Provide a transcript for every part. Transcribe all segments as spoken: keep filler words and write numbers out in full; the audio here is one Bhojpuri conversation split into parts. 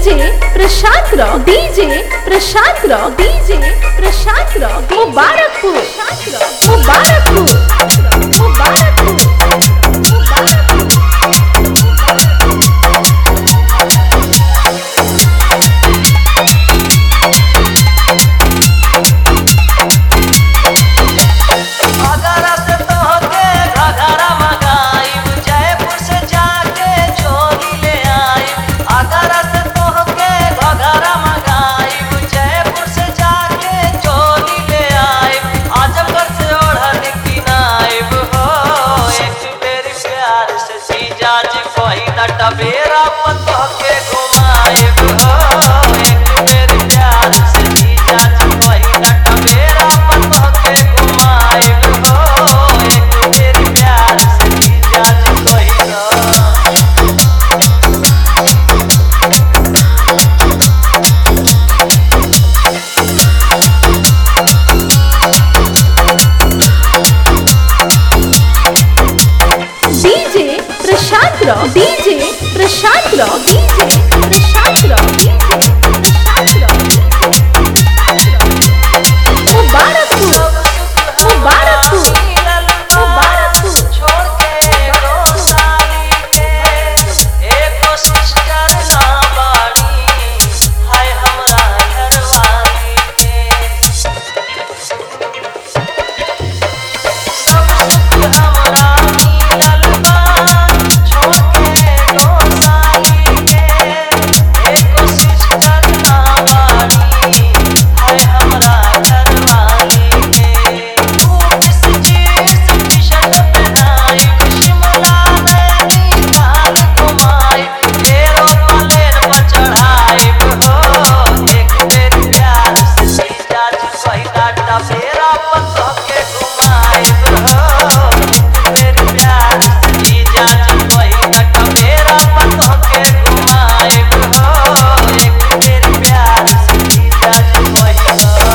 DJ Prashant rock DJ Prashant rock DJ Prashant rock Mubarakpur Mubarakpur Mubarakpur Tavera पतो के घुमाएब हो एक बेर प्यार से जीजा जी पहिला टबेरा पतो के घुमाएब हो एक बेर प्यार से जीजा जी पहिला DJ Prashant rock DJ Prashant rock DJ Prashant rock DJ Prashant rock Mubarakpur Mubarakpur Mubarakpur छोड़ के दो साली के एको सिस्टर ना बाड़ी हाय हमरा घरवाली के सब सुख हमरा मिलल बा छोड़ के दो साली के एको सिस्टर ना बाड़ी हाय हमरा घरवाली के तू किस चीज टी-शर्ट पहनाई शिमला नैनीताल घुमाई फेरो प्लेन पर चढ़ाइब हो एक बेर प्यार से जीजा जी पहिला टबेरा पतो के घुमाइब हो एक बेर प्यार से जीजा जी पहिला टबेरा पतो के घुमाइब हो एक बेर प्यार से जीजा जी पहिला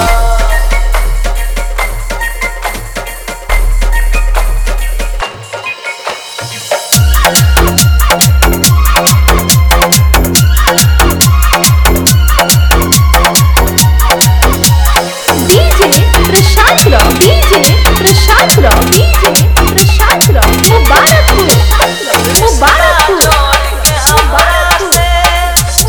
DJ Prashant rock DJ Prashant rock DJ Prashant rock Mubarakpur Mubarakpur जोड़ के हमरा से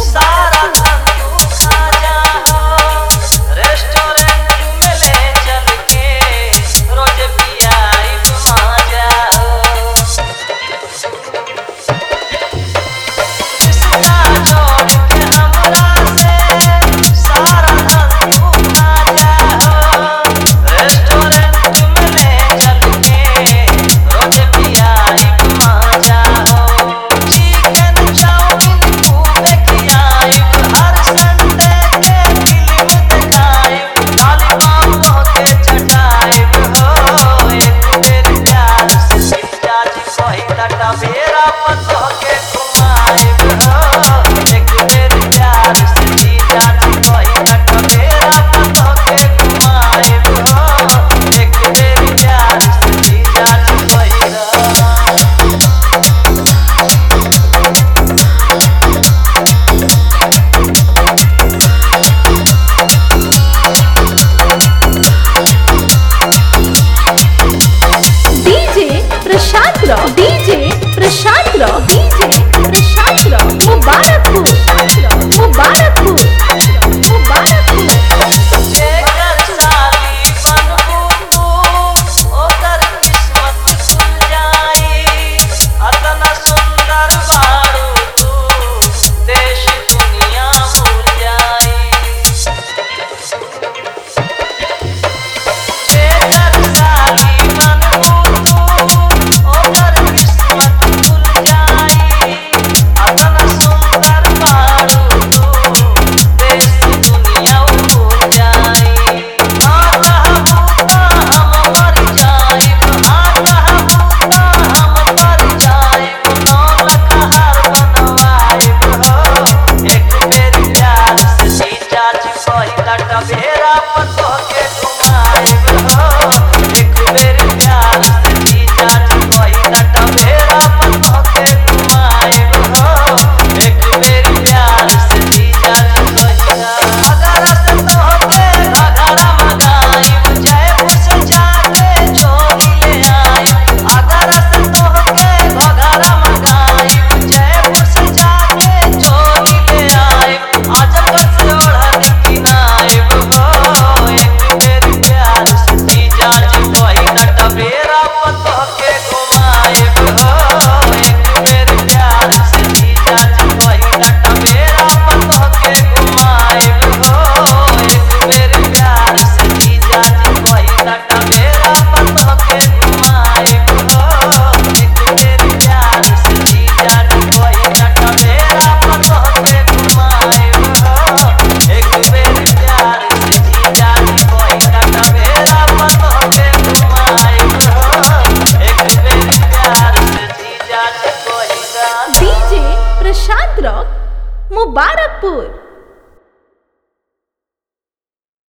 रॉक मुबारकपुर।